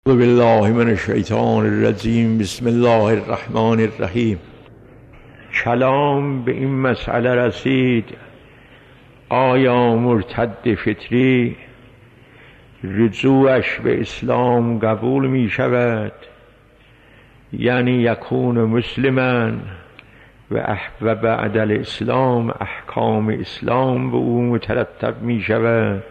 اعوذ بالله من الشیطان الرجیم. بسم الله الرحمن الرحیم. کلام به این مسئله رسید: آیا مرتد فطری رجوعش به اسلام قبول می شود؟ یعنی یکون مسلما و بعد الاسلام احکام اسلام به او مترتب می شود.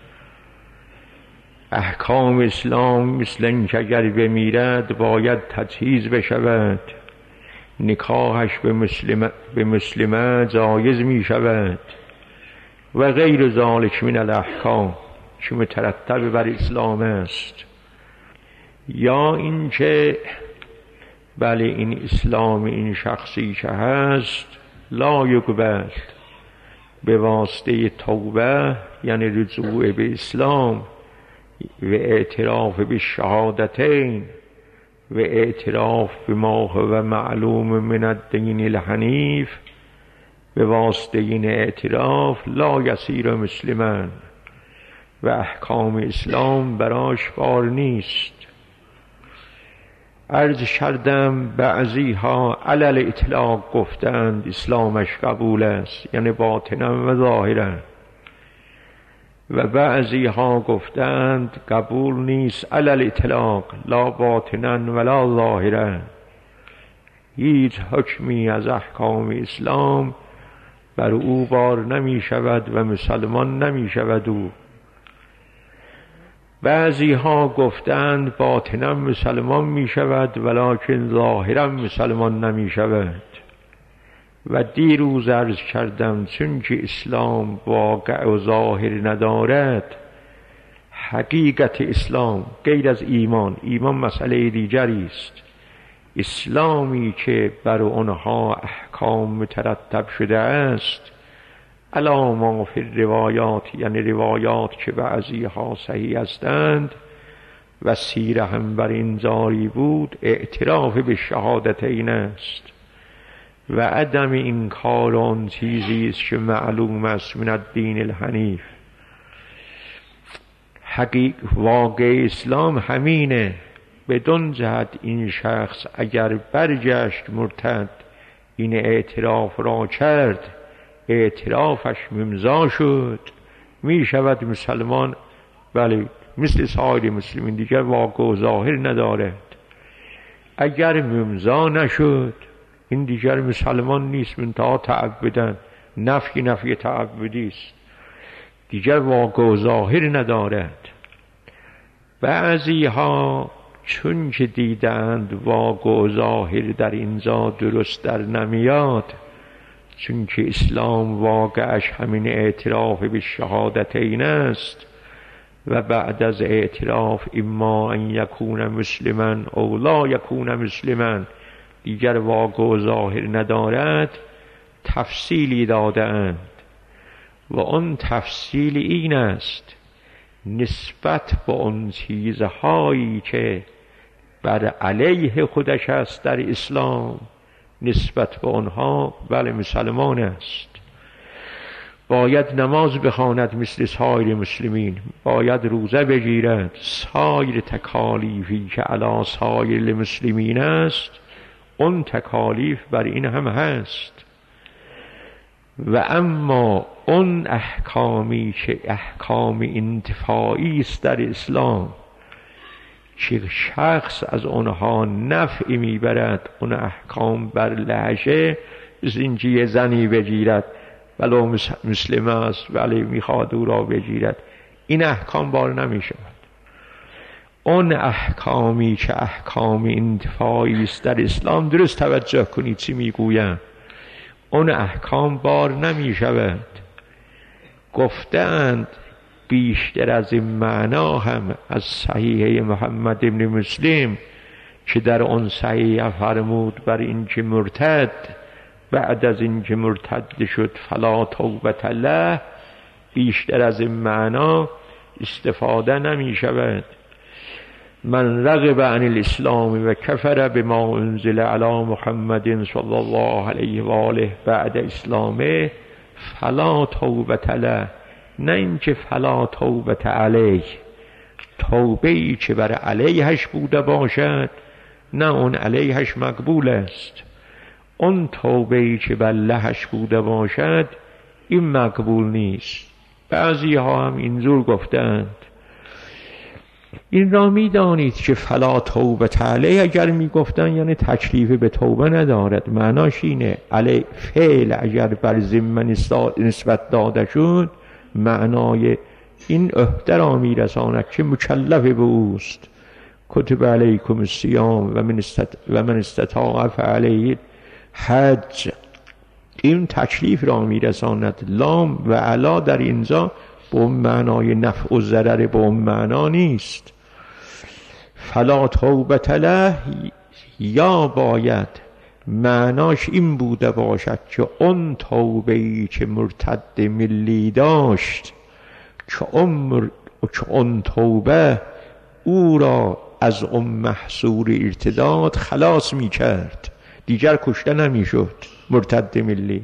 احکام اسلام مثل اینکه اگر بمیرد باید تجهیز بشود، نکاحش به مسلمه جایز می شود و غیر ذالک من الاحکام که مترتب بر اسلام است. یا اینکه بله این اسلام این شخصی که هست لا یقبل به واسطه توبه، یعنی رجوع به اسلام و اعتراف به شهادتین و اعتراف به ما هو معلوم من الدین الحنیف، به واسطه این اعتراف لا یصیر مسلما و احکام اسلام براش بار نیست. عرض کردم بعضی ها علی الاطلاق گفتند اسلامش قبول است، یعنی باطنا و ظاهرا، و بعضی ها گفتند قبول نیست علی الاطلاق، لا باطنا ولا ظاهرا، هیچ حکمی از احکام اسلام بر او بار نمی شود و مسلمان نمی شود او. بعضی ها گفتند باطنا مسلمان می شود ولکن ظاهرا مسلمان نمی شود. و دیروز عرض کردم چون که اسلام واقع و ظاهر ندارد، حقیقت اسلام غیر از ایمان مسئله دیگری است. اسلامی که بر آنها احکام مترتب شده است علی ما فی الروایات، یعنی روایات که بعضی ها صحیح هستند و سیره هم بر این جاری بود، اعتراف به شهادتین است و عدم انکار آن چیزی است که معلوم است من الدین الحنیف. واقع اسلام همینه. بدون جهت این شخص اگر برگشت مرتد، این اعتراف را کرد، اعترافش ممضا شد، می شود مسلمان، بله مثل سایر مسلمین دیگر واقع و ظاهر ندارد. اگر ممضا نشد این دیگر مسلمان نیست، منتها تعبدن، نفی تعبدی است، دیگر واقع و ظاهر ندارد. بعضی ها چون که دیدند واقع و ظاهر در اینجا درست در نمیاد، چون که اسلام واقعش همین اعتراف به شهادتین است و بعد از اعتراف اما ان یکون مسلما او لا یکون مسلما، دیگر واقع و ظاهر ندارد، تفصیلی دادند و آن تفصیل این است: نسبت به آن چیزهایی که بر علیه خودش است در اسلام، نسبت به آنها بله مسلمان است. باید نماز بخواند مثل سایر مسلمین، باید روزه بگیرد، سایر تکالیفی که علی سایر المسلمین است اون تکالیف بر این هم هست. و اما اون احکامی که احکام انتفاعی است در اسلام که شخص از اونها نفعی میبرد، اون احکام بر لهجه زنجی زنی بگیرد ولو مسلم است ولی میخواد او را بگیرد، این احکام بار نمیشود. اون احکامی که احکام انتفاعی است در اسلام، درست توجه کنید چی میگویم، اون احکام بار نمی شود. گفتند بیشتر از این معنا هم از صحیح محمد ابن مسلم که در اون صحیح فرمود بر این که مرتد بعد از این که مرتد شد فلا توبة له، بیشتر از این معنا استفاده نمی شود. من رغب عن الاسلام و کفر بما انزل علی محمد صلی الله علیه و آله بعد اسلامه فلا توبة له، نه اینکه فلا توبة علیه، توبه ای که بر علیهش بوده باشد نه اون علیهش مقبول است. اون توبه ای که بر لهش بوده باشد این مقبول نیست. بعضی ها هم اینجور گفتند. این را می دانید که فلا توبه علیه اگر می گفتن یعنی تکلیف به توبه ندارد. معناش اینه علی فعل اگر بر ذمه نسبت داده شد معنای این عهده را می رساند که مکلف به اوست. کتب علیکم الصیام و من استطاع فعلیه حج. این تکلیف را می رساند. لام و علا در اینجا به اون معنای نفع و ضرر به اون معنا نیست. فلا توبه له یا باید معناش این بوده باشد که اون توبه‌ای که مرتد ملی داشت که اون توبه او را از اون محصور ارتداد خلاص می کرد، دیگر کشته نمی شد مرتد ملی.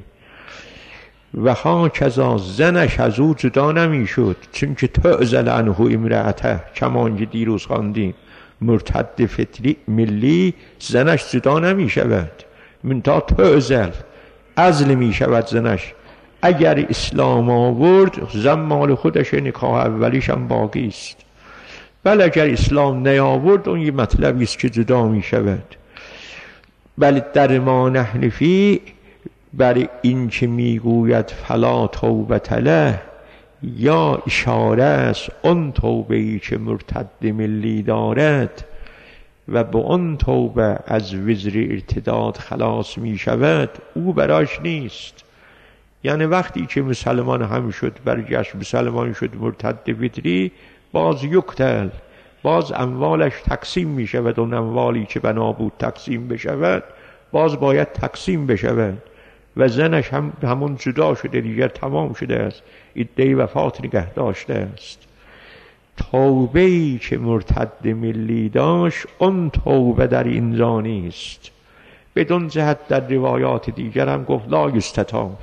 و هاکذا زنش از او جدا نمی شد، چون که تعزل عنه امرأته، کمان که دیروز خواندیم مرتد فطری ملی زنش جدا نمی شود، منتها تعزل عزل می شود زنش. اگر اسلام آورد زن مال خودش، نکاح اولیش هم باقی است. بله اگر اسلام نیاورد اون یه مطلبی است که جدا می شود. بله در ما نحن فی برای این که میگوید فلا توبه له یا اشاره است اون توبه ای که مرتد ملی دارد و به اون توبه از وزر ارتداد خلاص می شود، او براش نیست. یعنی وقتی که مسلمان هم شد برگشت مسلمان شد مرتد فطری، باز یکتل، باز اموالش تقسیم می شود. اون اموالی که بنا بود تقسیم بشود باز باید تقسیم بشود و زنش هم همون جدا شده، دیگر تمام شده است، عده وفات نگه داشته است. توبه‌ای که مرتد ملی داشت اون توبه در اینجا نیست. بدون جهت در روایات دیگر هم گفت لا یستتاب.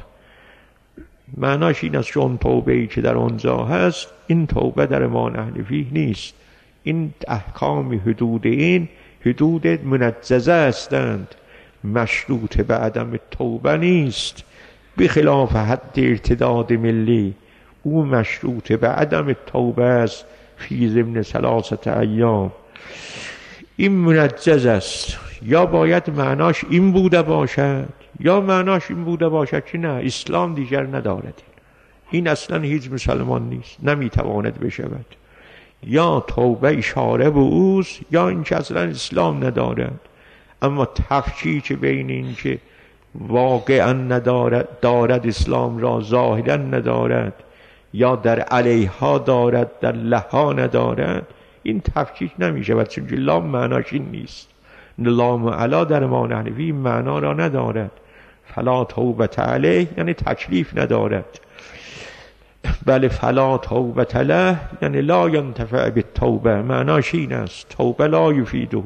معناش این است که اون توبه‌ای که در اونجا هست این توبه در ما نحن فیه نیست. این احکام حدود این حدود منجزه هستند، مشروط به عدم توبه نیست. بخلاف حد ارتداد ملی، او مشروط به عدم توبه است فی ضمن 3 ایام. این منجز است. یا باید معناش این بوده باشد یا معناش این بوده باشد که نه اسلام دیگر ندارد، این اصلا هیچ مسلمان نیست، نمیتواند بشود. یا توبه اشاره به اوست یا این که اصلا اسلام ندارد. اما تفکیک بین این که واقعا ندارد، دارد اسلام را ظاهرا ندارد، یا در علیها دارد در لها ندارد، این تفکیک نمی شود، چون لام معناش این نیست. لام علا در ما نحن فیه معنا را ندارد. فلا توبه علیه یعنی تکلیف ندارد. بله فلا توبه له یعنی لا ینتفع بالتوبه، معناش این است توبه لا یفیده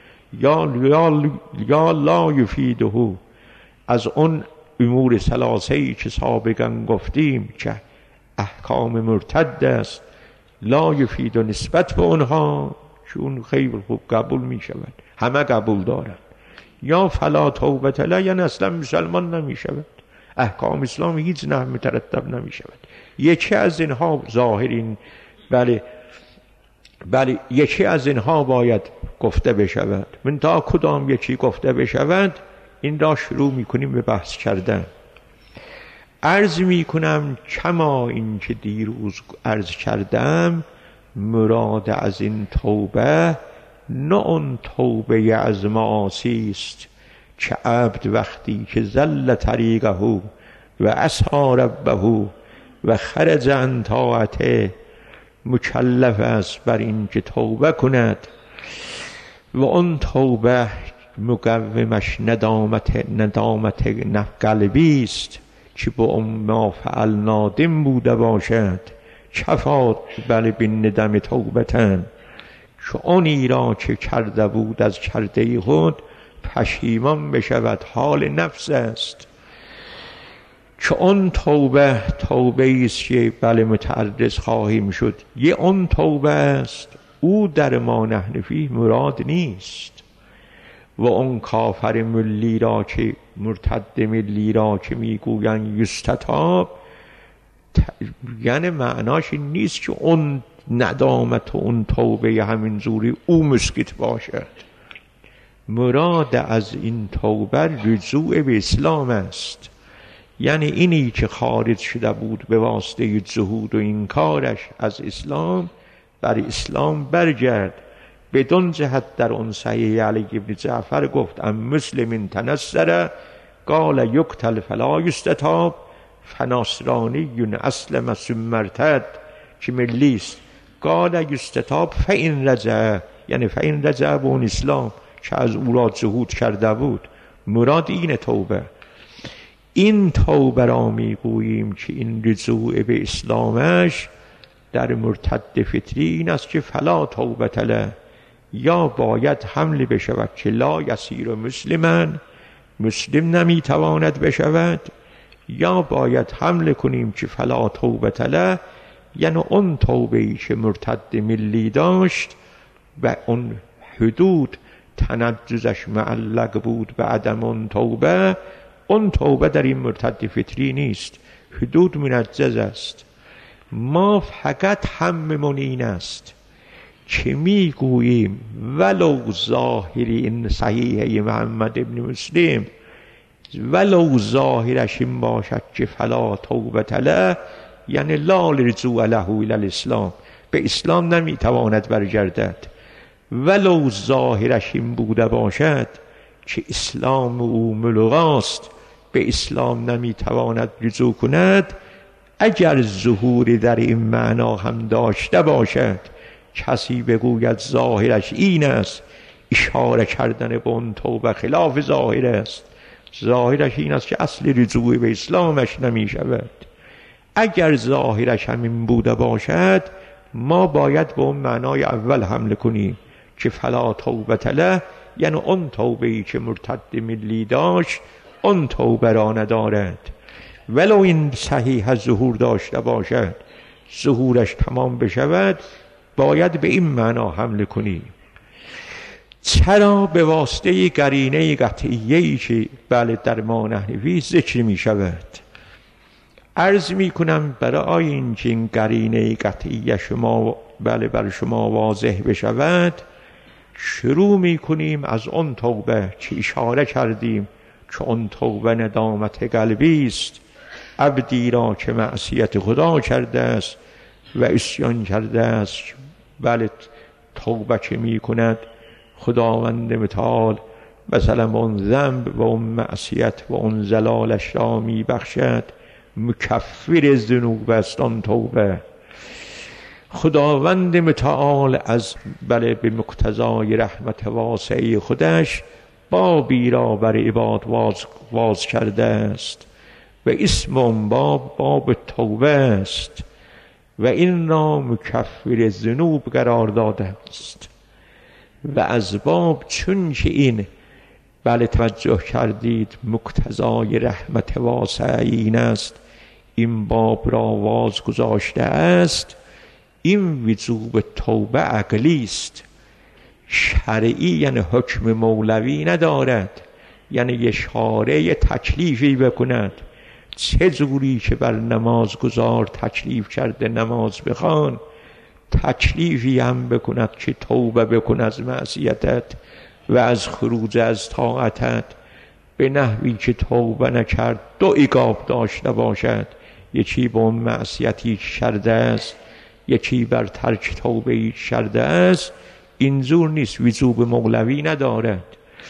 یا لا یفیده. از اون امور ثلاثه‌ای که سابقا گفتیم که احکام مرتد است، لا یفید و نسبت به اونها چون خیلی خوب قبول می شود، همه قبول دارن. یا فلا توبه له یعنی اصلا مسلمان نمی شود، احکام اسلام هیچ نه مترتب نمی شود. یکی از اینها ظاهرین، بله یکی از اینها باید گفته بشود. من تا کدام یکی گفته بشود این را شروع میکنیم به بحث کردن. عرض میکنم کما این که دیروز عرض کردم، مراد از این توبه نه اون توبه از معاصی است که عبد وقتی که زل طریقه و عصی ربه و خرج عن طاعته مکلف است بر این که توبه کند و اون توبه مقومش ندامت قلبی است که با ما فعل نادم بوده باشد. کفا بله بین ندم توبتن، که اونی را که کرده بود از کرده خود پشیمان بشود، حال نفس است. که اون توبه است که بله متعرض خواهیم شد، یه اون توبه است او در ما نحن فیه مراد نیست. و اون کافر ملی را که مرتد ملی را که میگوین یستتاب، یعنی معناش این نیست که اون ندامت و اون توبه همین زوری او مسکت باشد. مراد از این توبه رجوع به اسلام است، یعنی اینی که خارج شده بود به واسطه جهود و انکارش از اسلام، بر اسلام برگرد. بدون جهت در اون صحیح علی ابن جعفر گفت ام مسلم تنصر قال یقتل فلا یستتاب فناصرانی اسلم ثم ارتد، که ملیست. قال یستتاب فإن رجع، یعنی فإن رجع به اون اسلام که از او را جهود کرده بود. مراد این توبه. این توبه را میگوییم که این رجوع به اسلامش در مرتد فطری این است که فلا توبة له، یا باید حمل بشود که لا یصیر مسلما، مسلم نمیتواند بشود، یا باید حمل کنیم که فلا توبة له، یعنی اون توبه‌ای که مرتد ملی داشت و اون حدود تنجزش معلق بود به عدم اون توبه، اون توبه در این مرتد فطری نیست، حدود منجز است. ما فقط هممون این است که میگوییم ولو ظاهری این صحیحه محمد ابن مسلم، ولو ظاهرش این باشد که فلا توبة له، یعنی لا رجوع له الی الاسلام، به اسلام نمیتواند برگردد. ولو ظاهرش این بوده باشد که اسلام او ملغاست، به اسلام نمیتواند رجوع کند، اگر ظهوری در این معنا هم داشته باشد، کسی بگوید ظاهرش این است، اشاره کردن به اون توبه خلاف ظاهر است، ظاهرش این است که اصل رجوع به اسلامش نمی شود. اگر ظاهرش همین بوده باشد، ما باید به اون معنای اول حمله کنیم که فلا توبة له، یعنی اون توبه‌ای که مرتد ملی داشت اون توبه را ندارد. ولو این صحیح ظهور داشته باشد، ظهورش تمام بشود، باید به این معنا حمله کنیم. چرا؟ به واسطه قرینه قطعیه‌ای که بله در ما نحن فیه ذکر می شود. عرض می کنم برای اینکه این قرینه قطعیه شما بله بر شما واضح بشود، شروع می کنیم از اون توبه که اشاره کردیم که اون توبه ندامت قلبی است. عبدی را که معصیت خدا کرده است و عصیان کرده است، بله توبه که می کند خداوند متعال مثلا اون ذنب و اون معصیت و اون زلالش را می بخشد، مکفر ذنوب است آن توبه. خداوند متعال از بله به مقتضای رحمت واسعه خودش بابی را بر عباد واز کرده است و اسم اون باب توبه است و این را مکفر ذنوب قرار داده است. و از باب چون که این بله توجه کردید مقتضای رحمت واسعه این است، این باب را واز گذاشته است، این وجوب توبه عقلی است، شرعی یعنی حکم مولوی ندارد، یعنی اشاره تکلیفی بکند. چه جوری که بر نماز گذار تکلیف کرده نماز بخوان، تکلیفی هم بکند که توبه بکن از معصیتت و از خروج از طاعتت، به نحوی که توبه نکرد دو عقاب داشته باشد، یکی به اون معصیتی کرده است، یکی بر ترک توبه کرده است. اینجور نیست، وجوب مولوی ندارد،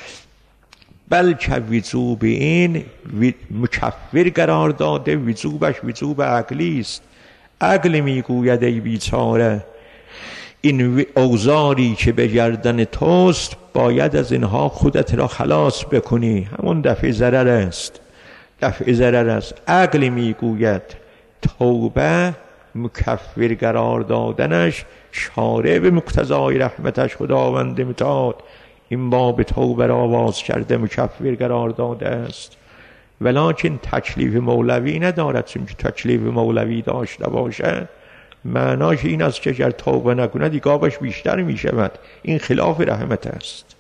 بلکه وجوب این مکفر قرار داده، وجوبش وجوب عقلی است. عقل میگوید ای بیچاره، این اوزاری که به گردن توست باید از اینها خودت را خلاص بکنی، همون دفع ضرر است، دفع ضرر است. عقل میگوید توبه مکفر قرار دادنش شارع به مقتضای رحمتش خداوند متعال این باب توبه را واز کرده، مکفر قرار داده است. ولکن تکلیف مولوی ندارد، چون که تکلیف مولوی داشته باشد معناش این است که اگر توبه نکند عقابش بیشتر می شود. این خلاف رحمت است.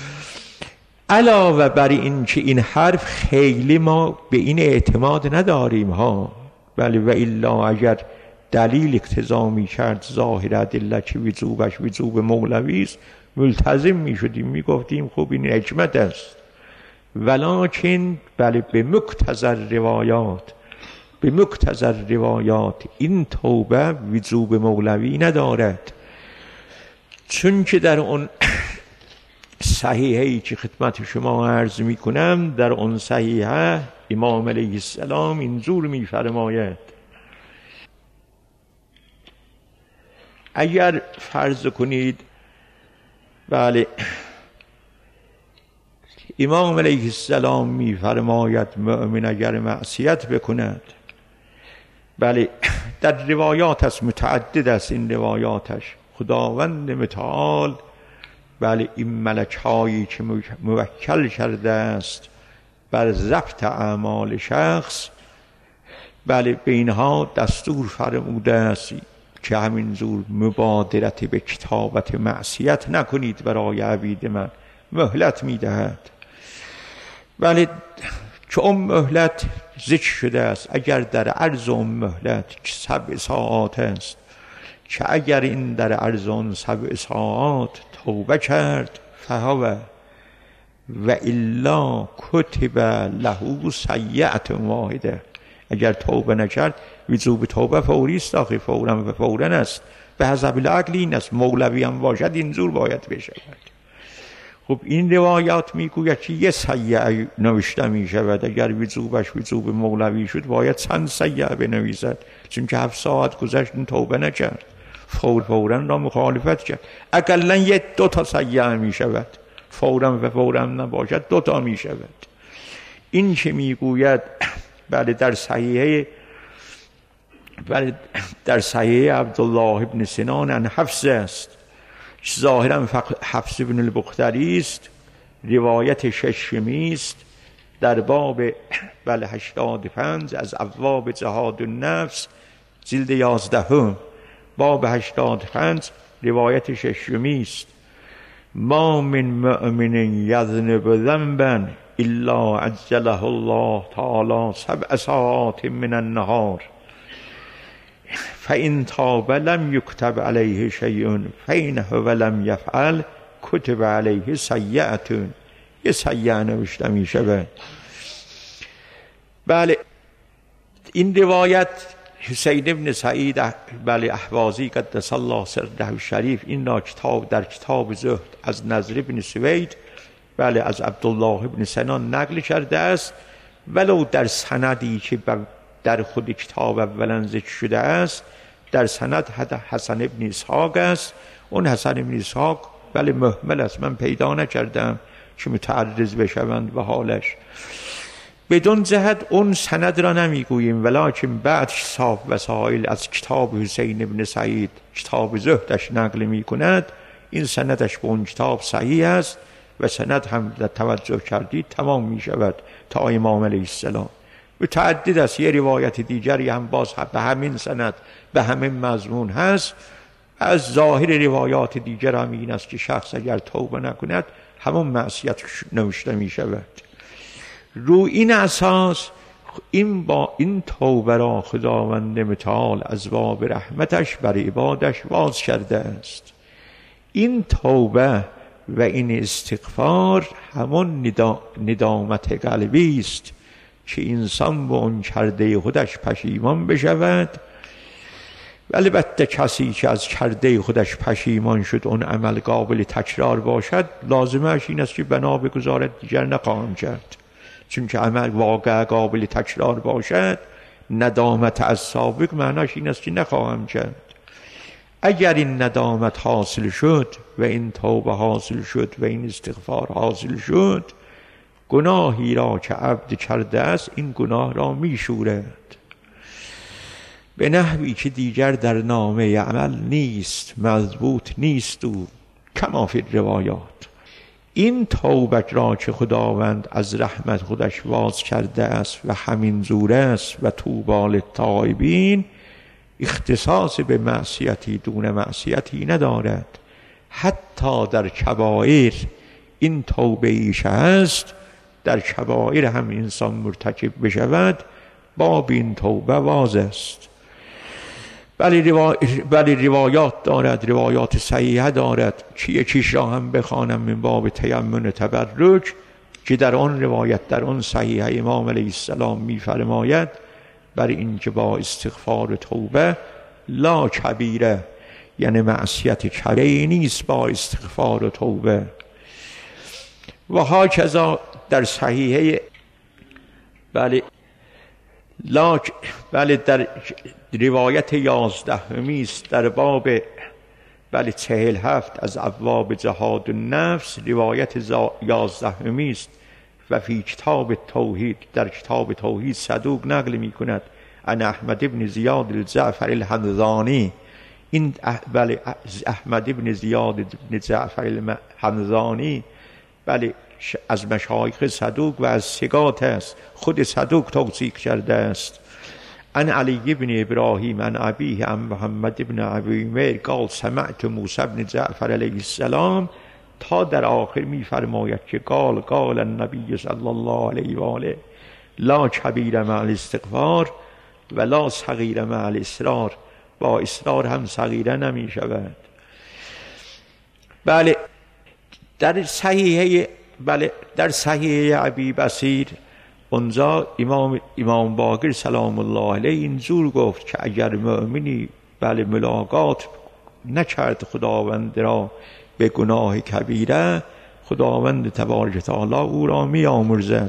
علاوه بر این که این حرف خیلی ما به این اعتماد نداریم ها، بله و الا اگر دلیل اقتضا می کرد ظاهر ادله که وجوبش وجوب مولوی است، ملتزم می شدیم، می گفتیم خب این حکمت است. ولکن بله به مقتضی روایات این توبه وجوب مولوی ندارد، چون که در اون صحیحه‌ای که خدمت شما عرض می کنم، در اون صحیحه امام علیه السلام اینجور می فرماید: اگر فرض کنید بله امام علیه السلام می فرماید مؤمن اگر معصیت بکند، بله در روایات است، متعدد است این روایاتش، خداوند متعال بله این ملک هایی که موکل کرده است بر ضبط اعمال شخص، بله به اینها دستور فرموده است که همینجور مبادرت به کتابت معصیت نکنید برای عبید من، مهلت میدهد. بله که اون مهلت ذکر شده است، اگر در عرض اون مهلت که 7 ساعات است، که اگر این در عرض اون 7 ساعات توبه کرد فهو و الا کتب له سیئة واحده، اگر توبه نکرد وجوب توبه فوری است، آخه فورا و فورا است، به حسب العقل این است، مولوی هم باشد اینجور باید بشود. خب این روایات میگوید که یه سیئه نوشته می شود، اگر وجوبش وجوب مولوی شد باید چند سیئه بنویسد، چون که 7 ساعت گذشت توبه نکرد، فورا را مخالفت کرد، اقلا 2 تا سیئه می شود، فورا و فورا نباشد 2 تا می شود. این که میگوید بله در صحیح عبدالله ابن سنان عن حفص است، ظاهرا حفص بن البختری است، روایت 6 است، در باب بله 85 از ابواب جهاد النفس جلد 11 باب 85 روایت 6 است: ما من مؤمن یذنب ذنبا الا عجله الله تعالی 7 ساعات من النهار فإن تاب لم يكتب عليه شيء فإن هو لم يفعل كتب عليه سیئة، یه سیئه نوشته می شود. بله این روایت حسین ابن سعید بله احوازی قدس الله سره الشریف این را در کتاب زهد از نضر ابن سوید بله از عبدالله ابن سنان نقل کرده است، ولو در سندی که در خود کتاب اولا ذکر شده است، در سند حسن ابن اسحاق است. اون حسن ابن اسحاق بله مهمل است، من پیدا نکردم که متعرض بشوند به حالش. بدون جهت اون سند را نمیگوییم، ولکن بعد حساب وسائل از کتاب حسین ابن سعید کتاب زهدش نقل میکند، این سندش به اون کتاب صحیح است و سند هم در توجه کردید تمام می شود تا امام علیه السلام. متعدد است، یه روایت دیگری هم باز به همین سند به همین مضمون هست. از ظاهر روایات دیگر هم این است که شخص اگر توبه نکند همون معصیت نوشته می شود. رو این اساس این توبه را خداوند متعال از باب رحمتش بر عبادش باز کرده است. این توبه و این استغفار همون ندامت قلبی است که انسان به اون کرده خودش پشیمان بشود. البته کسی که از کرده خودش پشیمان شد اون عمل قابل تکرار باشد، لازمش این است که بنا بگذارد دیگر نخواهم کرد، چون که عمل واقع قابل تکرار باشد ندامت از سابق معناش این است که نخواهم کرد. اگر این ندامت حاصل شد و این توبه حاصل شد و این استغفار حاصل شد، گناهی را که عبد کرده است این گناه را می شورد به نحوی که دیگر در نامه عمل نیست، مضبوط نیست و کما فی روایات. این توبه را که خداوند از رحمت خودش باز کرده است و همین زور است و طوبی للتائبین، اختصاص به معصیتی دون معصیتی ندارد. حتی در کبائر این توبه ایش هست، در کبائر هم انسان مرتکب بشود باب این توبه واضح است. بلی روایات دارد، روایات صحیحه دارد که یکیش را هم بخوانم من باب تیمم تبرک، که در آن روایت در آن صحیحه امام علیه السلام می‌فرماید بر این که با استغفار و توبه لا کبیره، یعنی معصیت کبیره نیست با استغفار و توبه. و هاکذا در صحیحه بله در روایت 11 است در باب 47 از ابواب جهاد النفس، روایت 11 است و فی کتاب توحید، در کتاب توحید صدوق نقل می کند عن احمد ابن زیاد الجعفر الحمدانی. این احمد ابن زیاد ابن جعفر الحمدانی از مشایخ صدوق و از ثقات است، خود صدوق توثیق کرده است. عن علی ابن ابراهیم عن ابیه عن محمد ابن ابی عمیر قال سمعت موسی ابن جعفر علیه السلام، تا در آخر می فرماید که قال النبی صلی الله علیه و آله لا کبیر مع الاستغفار و لا صغیر مع الاصرار، با اصرار هم صغیره نمی شود. در صحیحه ابی بصیر اونجا امام باقر سلام الله علیه اینجور گفت که اگر مؤمنی ملاقات نکرد خداوند را به گناه کبیره، خداوند تبارک تعالی او را می آمرزد.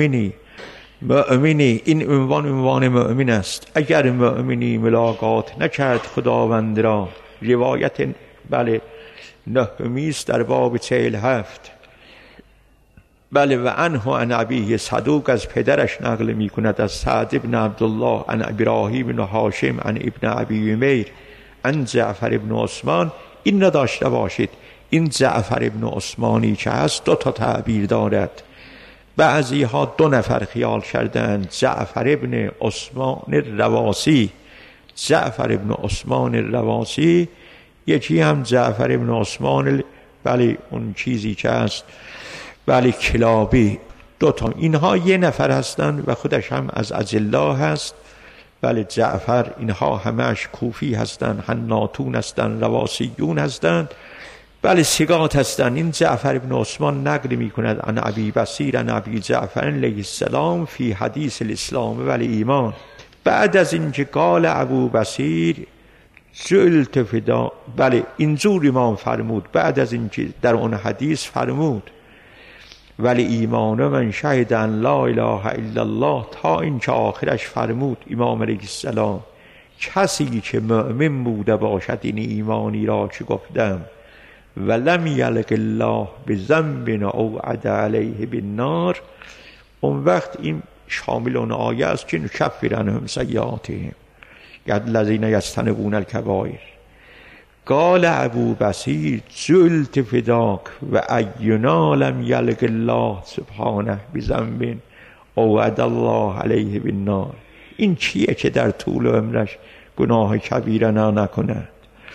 مؤمنی این عنوان مؤمن است. اگر مؤمنی ملاقات نکرد خداوند را، روایت نهمی است در باب 47. و عنه عن ابیه صدوق از پدرش نقل می کند از سعد ابن عبدالله عن ابراهیم بن هاشم عن ابن ابی عمیر عن جعفر ابن عثمان. این نداشته باشید این جعفر ابن عثمانی که هست 2 تعبیر دارد. بعضی ها 2 نفر خیال کردند، جعفر ابن عثمان الرواسی، جعفر ابن عثمان الرواسی، یکی هم جعفر ابن عثمان اون چیزی که هست کلابی. 2 اینها 1 نفر هستند و خودش هم از اجلا هست. جعفر اینها همش کوفی هستند، حناتون هستند، رواسیون هستند، ثقات هستند. این جعفر ابن عثمان نقل می کند عن ابی بصیر عن ابی جعفر علیه السلام فی حدیث الاسلام و ایمان. بعد از اینکه قال ابو بصیر جعلت فدا، اینجور امام فرمود، بعد از اینکه در اون حدیث فرمود ولی ایمان من شهد ان لا اله الا الله، تا اینکه آخرش فرمود امام علیه السلام کسی که مؤمن بوده باشد این ایمانی را که گفتم و لم یلق الله بذنب اوعد علیه بالنار، اون وقت این شامل اون آیه است که نکفر عنهم سیئاتهم الذین یجتنبون الکبائر. قال ابو بصیر جعلت فداک و اینا لم یلق الله سبحانه بذنب اوعد الله علیه بالنار. این چیه که در طول عمرش گناه کبیره نکند؟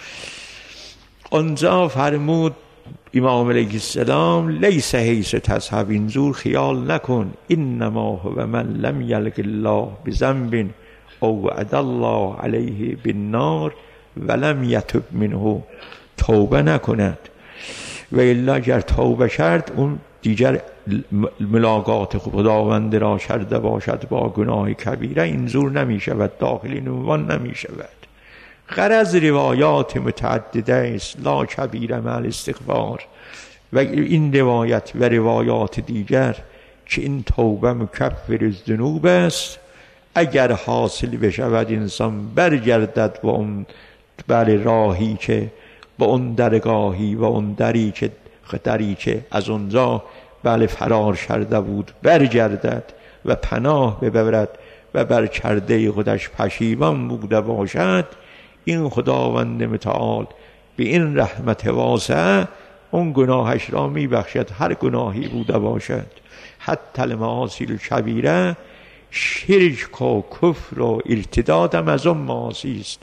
آنجا فرمود امام علیه السلام لیس حیث تذهب، اینجور خیال نکن، انما هو من لم یلق الله بذنب اوعد الله علیه بالنار ولم یتب منه، توبه نکند. و الا اگر توبه کرد اون دیگر ملاقات خداوند را کرده باشد با گناه کبیره، اینجور نمی شود، داخل این عنوان نمی شود. غرض روایات متعدده است، لا کبیره مع الاستغفار، و این روایت و روایات دیگر که این توبه مکفر الذنوب است. اگر حاصل بشود انسان برگردد و اون راهی که با اون درگاهی و اون دری که از اونجا فرار کرده بود برگردد و پناه ببرد و بر کرده خودش پشیمان بوده باشد، این خداوند متعال به این رحمت واسعه اون گناهش را میبخشد، هر گناهی بوده باشد. حتی المعاصی الکبیره، شرک و کفر و ارتداد هم از اون معاصی است.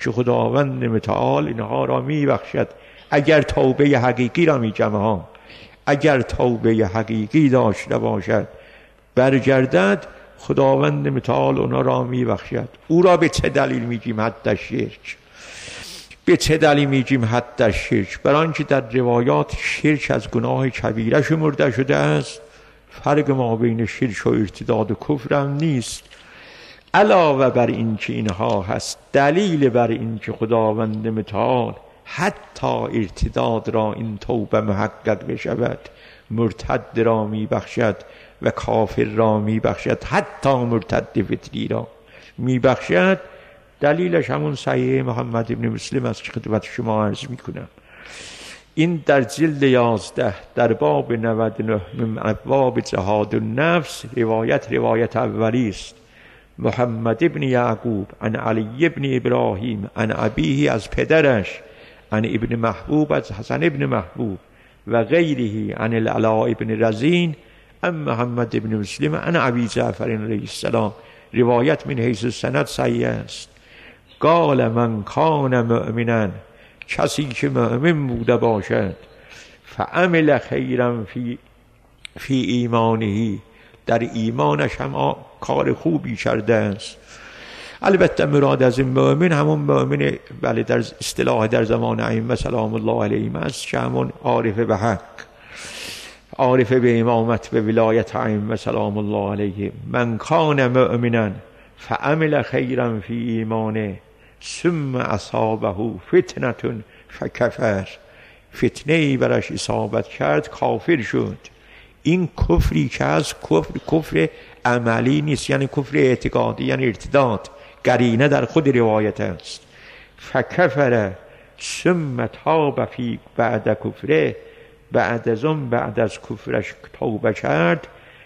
که خداوند متعال اینها را میبخشد اگر توبه حقیقی را میگم ها، اگر توبه حقیقی داشته باشد برگردد خداوند متعال اونا را میبخشد. او را به چه دلیل میگیم حد شرک؟ به چه دلیل میگیم حد شرک؟ برای آنکه در روایات شرک از گناه کبیره شمرده شده است. فرق ما بین شرک و ارتداد و کفر هم نیست. علاوه بر این که اینها هست دلیل بر این که خداوند متعال حتی ارتداد را این توبه محقق بشود مرتد را میبخشد و کافر را میبخشد، حتی مرتد فطری را میبخشد. دلیلش همون صحیح محمد ابن مسلم است که خدمت شما عرض میکنم. این در جلد 11 در باب 99 من ابواب جهاد النفس روایت اولی است. محمد ابن یعقوب عن علی ابن ابراهیم عن ابیه از پدرش عن ابن محبوب از حسن ابن محبوب و غیره عن العلاء ابن رزین عن محمد ابن مسلم عن ابی جعفر علیه السلام. روایت من حیث سند صحیح است. قال من کان مؤمنا، کسی که مؤمن بوده باشد، فعمل خیرا فی ایمانه، در ایمانش هم کار خوبی کرده است. البته مراد از این مؤمن همون مؤمن بله در اصطلاح در زمان ائمه سلام الله علیهم است که همون عارف به حق، عارف به امامت به ولایت ائمه سلام الله علیهم. من کان مؤمنا فعمل خیرا فی ایمانه ثم اصابه فتنه فکفر، فتنه ای برش اصابت کرد کافر شد. این کفری که از کفر عملی نیست، یعنی کفر اعتقادی، یعنی ارتداد. قرینه در خود روایت است. فکفر ثم تاب فی بعد کفره، بعد از کفرش توبه کرد.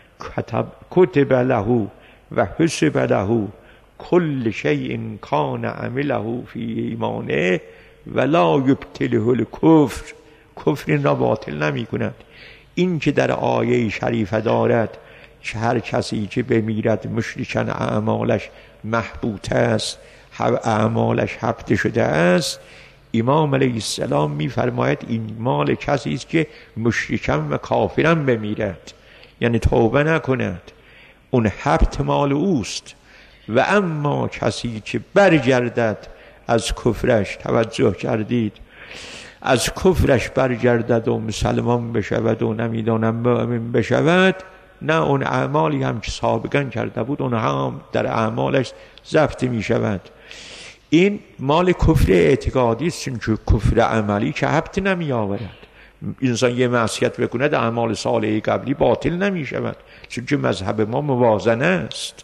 کتب له و حسب له کل شیء کان عمله فی ایمانه ولا یبطله الکفر، کفر را باطل نمی کند. این که در آیه شریفه دارد که هر کسی که بمیرد مشرکن اعمالش محبوط است، اعمالش حبط شده است، امام علیه السلام می‌فرماید این مال کسی است که مشرکن و کافرن بمیرد، یعنی توبه نکند، اون حبط مال اوست. و اما کسی که برگردد از کفرش، توجه کردید، از کفرش برگردد و مسلمان بشود و نمیدانم مؤمن بشود، نه اون اعمالی هم که سابقا کرده بود اونها هم در اعمالش ضبط می شود. این مال کفر اعتقادی است، چون کفر عملی که حبط نمی آورد. انسان یه معصیت بکند اعمال صالحه قبلی باطل نمی شود، چون که مذهب ما موازنه است.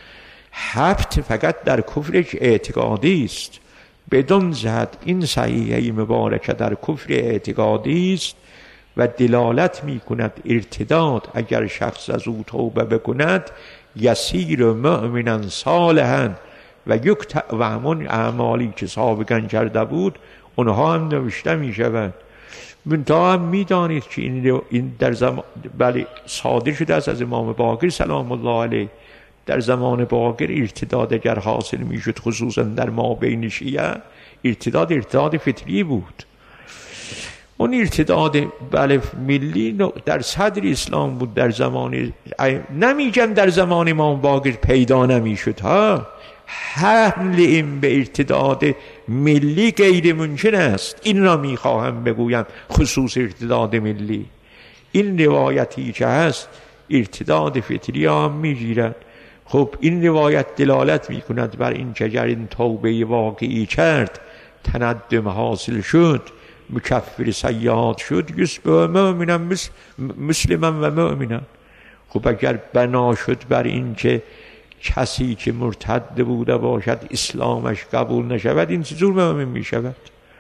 حبط فقط در کفر اعتقادی است. بدون جهت این صحیحه مبارکه در کفر اعتقادی است و دلالت می کند ارتداد اگر شخص از او توبه بکند یسیر مؤمنا صالحا و همون اعمالی که سابقا کرده بود اونها هم نوشته می شود. منتها هم می دانید که این در زمان بله صادر شده است از امام باقر سلام الله علیه. در زمان باقر ارتداد اگر حاصل می شد خصوصا در ما بین شیعه، ارتداد فطری بود. اون ارتداد بله ملی در صدر اسلام بود. در زمان نمیگم در زمان امام باقر پیدا نمیشد ها، حمل این به ارتداد ملی غیر ممکن است. این را میخواهم بگویم خصوص ارتداد ملی. این روایتی که هست ارتداد فطری هم میگیرد. خب این روایت دلالت میکند بر این که اگر این توبه واقعی کرد، تندم حاصل شد، مکفر سیئات شد، یصبح مؤمنا مسلما و مؤمنا. خب اگر بنا شد بر این که کسی که مرتد بوده باشد اسلامش قبول نشود، این چجور مؤمن می شود؟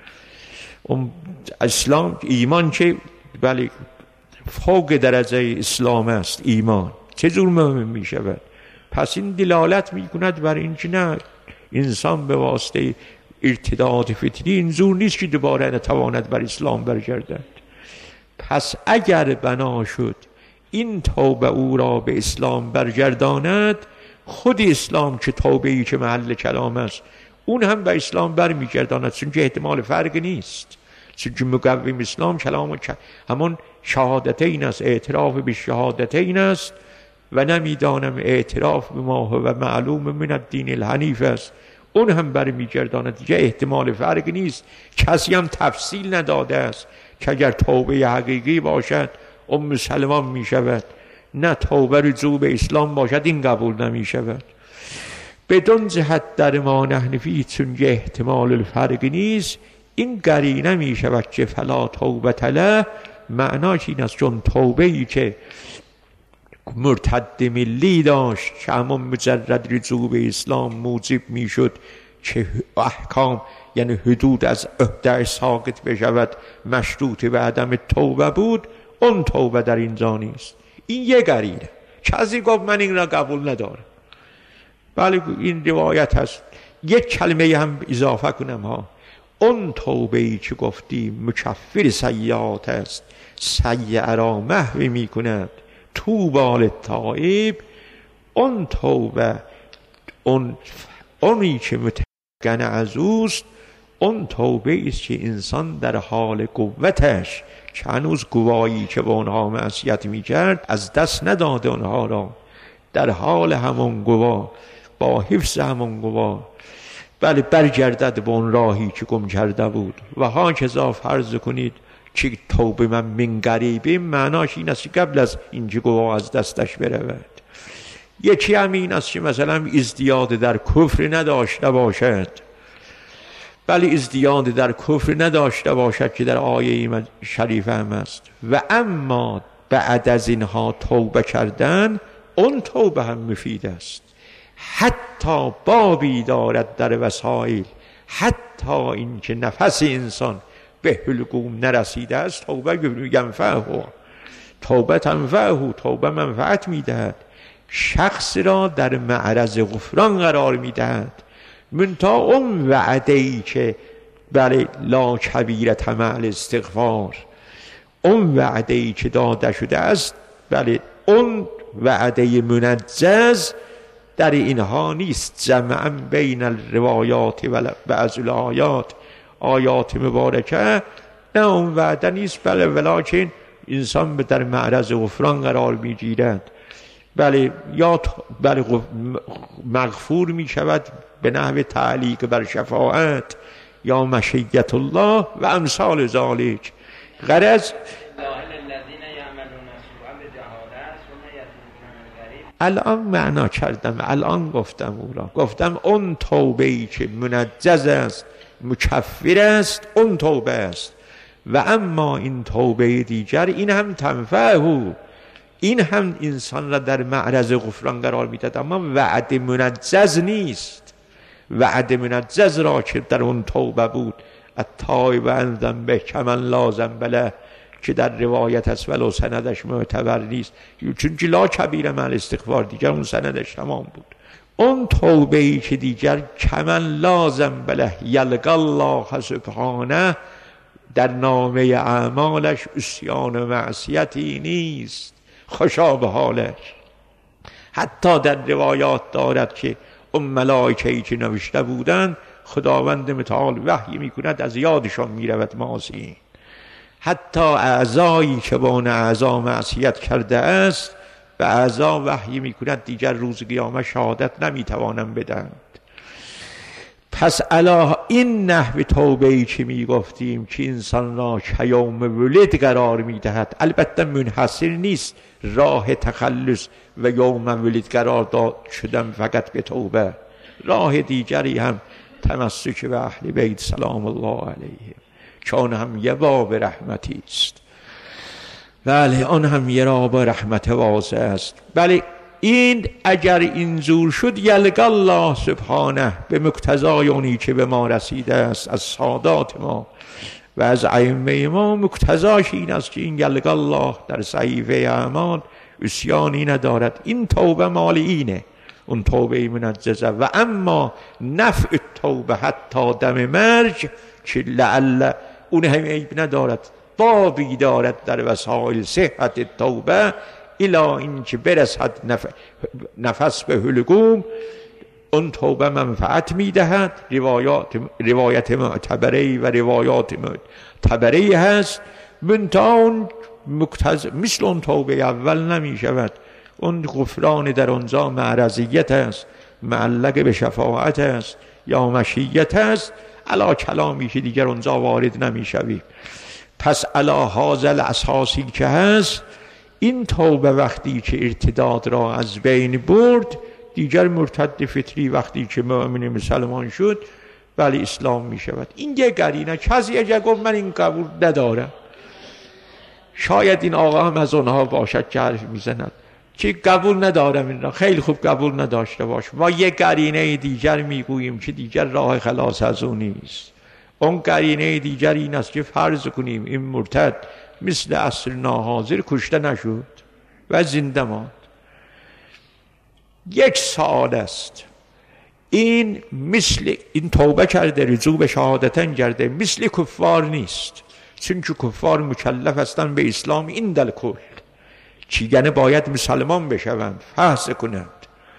اسلام ایمان که بله فوق درجه اسلام است، ایمان چجور مؤمن می شود؟ پس این دلالت می کند بر این که نه، انسان به واسطه ارتداد فطری اینجور نیست که دوباره نتواند بر اسلام برگردد. پس اگر بنا شد این توبه او را به اسلام برگرداند، خود اسلام که توبه ای که محل کلام است اون هم به اسلام برمیگرداند، چون که احتمال فرق نیست، چون که مقوم اسلام کلام همون شهادتین است، اعتراف به شهادتین است و نمیدانم اعتراف به ما و معلوم من الدین الحنیف است. اون هم برمیگرداند، دیگه احتمال فرق نیست. کسی هم تفصیل نداده است که اگر توبه حقیقی باشد مسلمان می شود، نه توبه رجوع به اسلام باشد این قبول نمی شود. بدون جهت در ما نحن فیه، چون که احتمال الفرق نیست، این قرینه می شود که فلا توبه له. معناش این است چون توبه ای که مرتد ملی داشت که همون مجرد رجوع به اسلام موجب می شد که احکام یعنی حدود از عهده ساقط بشود، مشروط به عدم توبه بود، اون توبه در اینجا نیست. این یه قرینه. کسی گفت من این را قبول ندارم، ولی این روایت هست. یک کلمه هم اضافه کنم ها، اون توبه ای که گفتی مکفر سیئات است، سیئه را محو می کند، توبه للتائب، اون توبه اونی که متقن از اوست، اون توبه است که انسان در حال قوتش که هنوز گواهی که به اونها معصیت می کرد از دست نداده اونها را، در حال همون گواه با حفظ همون گواه بله برگردد به اون راهی که گم کرده بود. و هاکذا فرض کنید که توبه من قریبه، معناش این است که قبل از اینکه گواه از دستش برود. یکی همین است که مثلا ازدیاد در کفر نداشته باشد، بلی ازدیاد در کفر نداشته باشد که در آیه شریفه هم است، و اما بعد از اینها توبه کردن، اون توبه هم مفید است. حتی بابی دارد در وسائل، حتی این که نفس انسان به حلقوم نرسیده است، توبه ینفعه، توبه تنفعه، توبه منفعت میدهد، شخص را در معرض غفران قرار میدهد. منتها اون وعده ای که بله لا کبیرة مع الاستغفار، اون وعده ای که داده شده است، بله اون وعده منجز در اینها نیست. جمعا بین الروایات و بعض الآیات، آیات مبارکه نه اون وعده نیست، بله ولکن انسان در معرض غفران قرار میگیرد، بله یا بله مغفور می شود به نحو تعلیق بر شفاعت یا مشیت الله و امثال ذالک. غرض الان معنا کردم، الان گفتم او را، گفتم اون توبه ای که منجز است، مکفر است، اون توبه است. و اما این توبه دیگر، این هم تنفعه، این هم انسان را در معرض غفران قرار میدهد، اما وعد منجز نیست. وعد منجز را که در اون توبه بود، التائب عن ذنبه کمن لا ذنب له، که در روایت است ولو سندش معتبر نیست، چون لا کبیره مع الاستغفار، دیگر اون سندش تمام بود. اون توبه ای که دیگر کمن لا ذنب له یلقی الله سبحانه، در نامه اعمالش عصیان و معصیتی نیست، خوشا به حالش. حتی در روایات دارد که اون ملائکه‌ای که نوشته بودند، خداوند متعال وحی میکند از یادشان میرود معاصی. حتی اعضایی که با اون اعضا معصیت کرده است، به اعضا وحی میکند دیگر روز قیامت شهادت نمیتوانند بدند. پس علا این نحو توبه ای که میگفتیم که انسان را کیوم ولد قرار میدهد، البته منحصر نیست راه تخلص و یوم ولد قرار داد شدن فقط به توبه، راه دیگری هم تمسک به اهل بیت سلام الله علیهم، چون هم یه باب رحمتی است. بله آن هم یه باب رحمت واضح است. بله این اگر اینجور شد، یلقی الله سبحانه به مقتضای اونی که به ما رسیده است از سادات ما و از ائمه ما، مقتضاش این است که این یلقی الله در صحیفه اعمال عصیانی ندارد. این توبه مال اینه، اون توبه منجزه. و اما نفع توبه حتی دم مرگ که لعل اون هم عیب ندارد، بابی دارد در وسائل صحت توبه، الا این که برسد نفس به حلقوم، اون توبه منفعت میدهد. روایت معتبره و روایات معتبره هست، منتها اون مثل اون توبه اول نمی شود. اون غفران در اونجا معرضیت است، معلق به شفاعت است یا مشیت است، علا کلامی که دیگر اونجا وارد نمی شویم. پس علا هازل اساسی که هست، این توبه وقتی که ارتداد را از بین برد، دیگر مرتد فطری وقتی که مؤمن مسلمان شد ولی اسلام می شود. این یه قرینه. کسی اگر گفت من این قبول ندارم، شاید این آقا هم از اونها باشد که حرف میزند که قبول ندارم این را، خیلی خوب قبول نداشته باش، ما یه قرینه دیگر میگوییم که دیگر راه خلاص از اون نیست. اون قرینه دیگر این است که فرض کنیم این مرتد مثل عصر ناحاضر کشته نشد و زنده ماند، 1 سال است، این مثل این توبه کرده، رجوع به شهادتن کرده، مثل کفار نیست، چون که کفار مکلف هستند به اسلام این دل کل، چیگنه باید مسلمان بشوند، فحص کنند.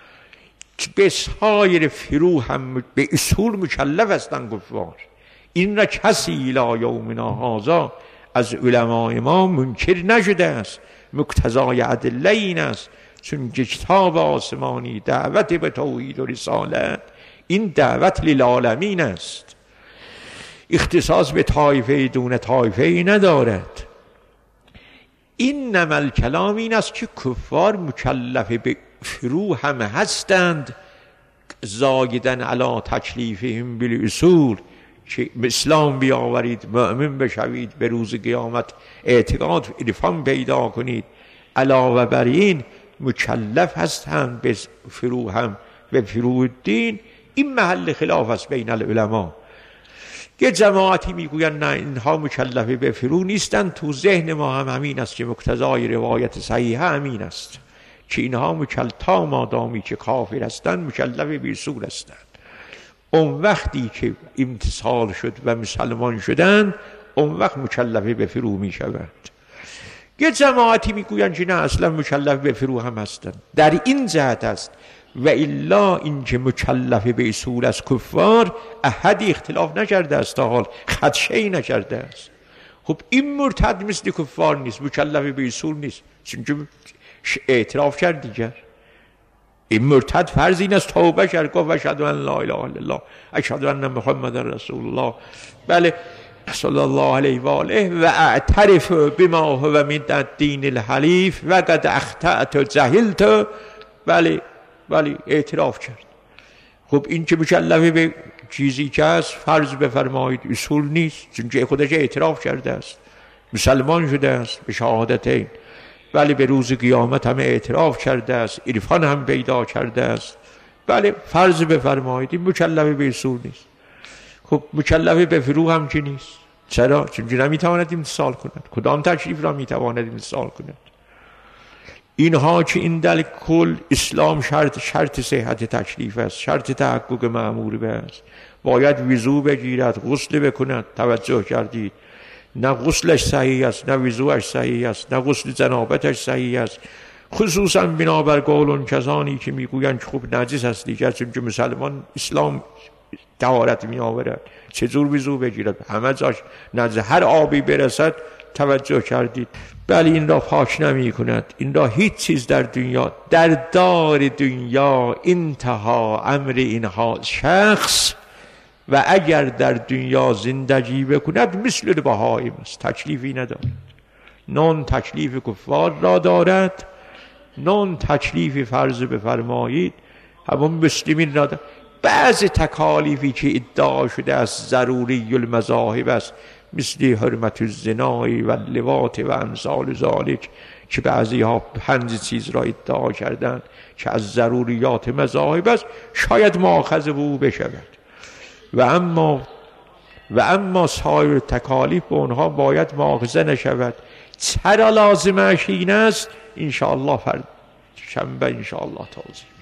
به سایر فرو هم به اصول مکلف هستند کفار. این را کسی الی یومنا هذا از علمای ما منکر نشده است. مقتضای ادله این است، چون کتاب آسمانی دعوت به توحید و رسالت این دعوت للعالمین است، اختصاص به طایفه دون طایفه ندارد. این نمل کلام این است که کفار مکلف به فرو هم هستند، زایدن علی تکلیفهم بالاصول، که اسلام بیاورید، مؤمن بشوید، به روز قیامت اعتقاد عرفان پیدا کنید، علاوه بر این مکلف هستند به فرو هم، به فروع دین. این محل خلاف است بین العلماء. یه جماعتی میگوین نه اینها مکلف به فرو نیستند، تو ذهن ما هم همین است که مقتضای روایت صحیحه همین است که اینها تا مادامی که کافر هستند مکلف به اصول هستند. اون وقتی که امتصال شد و مسلمان شدند، اون وقت مکلف به فرو می شوند. یه جماعتی میگویند که نه اصلا مکلف به فرو هم هستند. در این جهت است و الا این که مکلف به اصول از کفار احدی اختلاف نکرده است، تا حال خدشه‌ای نکرده است. خب این مرتد مثل کفار نیست، مکلف به اصول نیست، چون اعتراف کرد دیگر. این مرتد فرض این است توبه کرد، گفت اشهد ان لا اله الا الله اشهد ان محمد رسول الله، بله صلی الله علیه و آله، و اعترف بما هو من الدین الحنیف و قد اخطأت و جهلت، بله اعتراف کرد. خب این که مکلف به چیزی که هست فرض بفرمایید اصول نیست، چون که خودش اعتراف کرده است، مسلمان شده است به شهادتین، ولی به روز قیامت هم اعتراف کرده است، عرفان هم پیدا کرده است، بله فرض بفرمایید این مکلف به اصول نیست. خب مکلف به فرو هم که نیست. چرا؟ چون که نمیتواند امتثال کند. کدام تکلیف را میتواند امتثال کند؟ اینها که این دل کل اسلام شرط صحت تکلیف است، شرط تحقق مأمور به است، باید وضو بگیرد، غسل بکند. توجه کردید؟ نه غسلش صحیح است، نه وضوش صحیح است، نه غسل جنابتش صحیح است. خصوصا بنابر قول کسانی که میگویند خوب نجس است دیگر، چون که مسلمان اسلام طهارت می آورد، چجور وضو بگیرد؟ همه جاش نجس، هر آبی برسد. توجه کردید؟ بله این را پاک نمی کند. این را هیچ چیز در دنیا، در دار دنیا انتها امر اینها شخص، و اگر در دنیا زندگی بکند مثل بهائم است، تکلیفی ندارد. نون تکلیف کفار را دارد، نون تکلیف فرض بفرمایید همون مسلمین را دارد. بعض تکالیفی که ادعا شده است ضروری المذاهب است، مثل حرمت الزنای و لواط و امثال ذالک، که بعضی ها 5 چیز را ادعا کردند که از ضروریات مذاهب است، شاید مؤاخذه به او بشود. و اما سایر تکالیف به اونها باید مؤاخذه نشود. چرا لازمش این است؟ انشاءالله فرد شنبه انشاءالله توضیح.